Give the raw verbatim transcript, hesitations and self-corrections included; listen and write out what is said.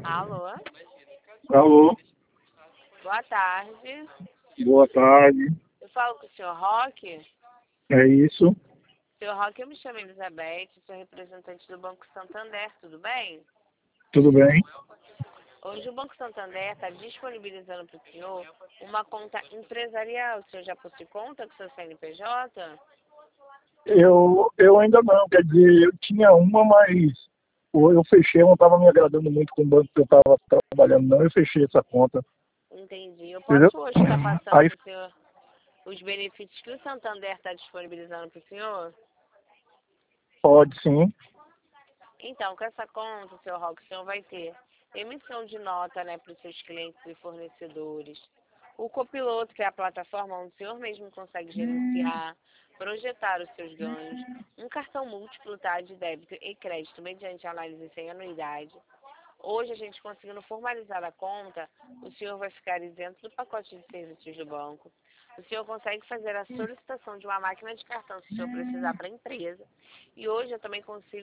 Alô? Alô, Boa tarde. boa tarde. Eu falo com o senhor Roque. É isso? senhor Roque, eu me chamo Elizabeth, sou representante do Banco Santander, tudo bem? Tudo bem? Hoje o Banco Santander está disponibilizando para o senhor uma conta empresarial. O senhor já possui conta com o seu C N P J? Eu, eu ainda não, quer dizer, eu tinha uma, mas eu eu fechei, eu não estava me agradando muito com o banco que eu estava trabalhando, não, eu fechei essa conta, Entendi. Eu entendeu? posso hoje estar passando Aí para o senhor os benefícios que o Santander está disponibilizando para o senhor? pode sim. Então, com essa conta, senhor Roque, o senhor vai ter emissão de nota, né, para os seus clientes e fornecedores. O copiloto, que é a plataforma onde o senhor mesmo consegue gerenciar, projetar os seus ganhos. Um cartão múltiplo, tá, de débito e crédito mediante análise sem anuidade. Hoje, a gente conseguindo formalizar a conta, o senhor vai ficar isento do pacote de serviços do banco. O senhor consegue fazer a solicitação de uma máquina de cartão se o senhor precisar para a empresa. E hoje eu também consigo